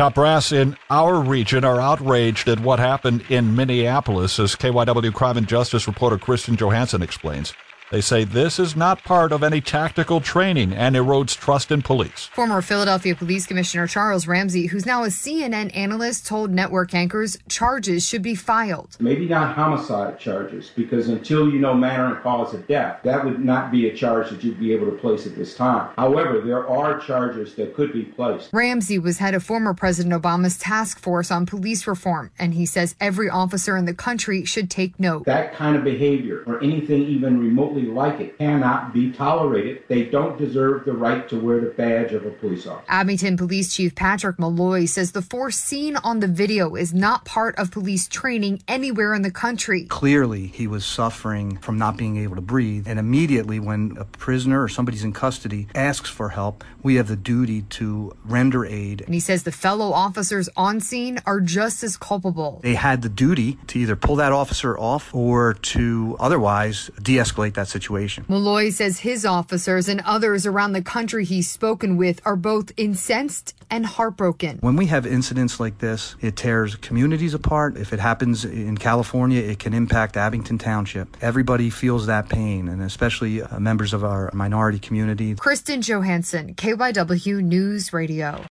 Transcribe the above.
Top brass in our region are outraged at what happened in Minneapolis, as KYW crime and justice reporter Kristen Johansson explains. They say this is not part of any tactical training and erodes trust in police. Former Philadelphia Police Commissioner Charles Ramsey, who's now a CNN analyst, told network anchors charges should be filed. Maybe not homicide charges, because until you know manner and cause of death, that would not be a charge that you'd be able to place at this time. However, there are charges that could be placed. Ramsey was head of former President Obama's task force on police reform, and he says every officer in the country should take note. That kind of behavior, or anything even remotely like it, cannot be tolerated. They don't deserve the right to wear the badge of a police officer. Abington Police Chief Patrick Malloy says the force seen on the video is not part of police training anywhere in the country. Clearly, he was suffering from not being able to breathe, and immediately when a prisoner or somebody's in custody asks for help, we have the duty to render aid. And he says the fellow officers on scene are just as culpable. They had the duty to either pull that officer off or to otherwise de-escalate that situation. Malloy says his officers and others around the country he's spoken with are both incensed and heartbroken. When we have incidents like this, it tears communities apart. If it happens in California, it can impact Abington Township. Everybody feels that pain, and especially members of our minority community. Kristen Johansson, KYW News Radio.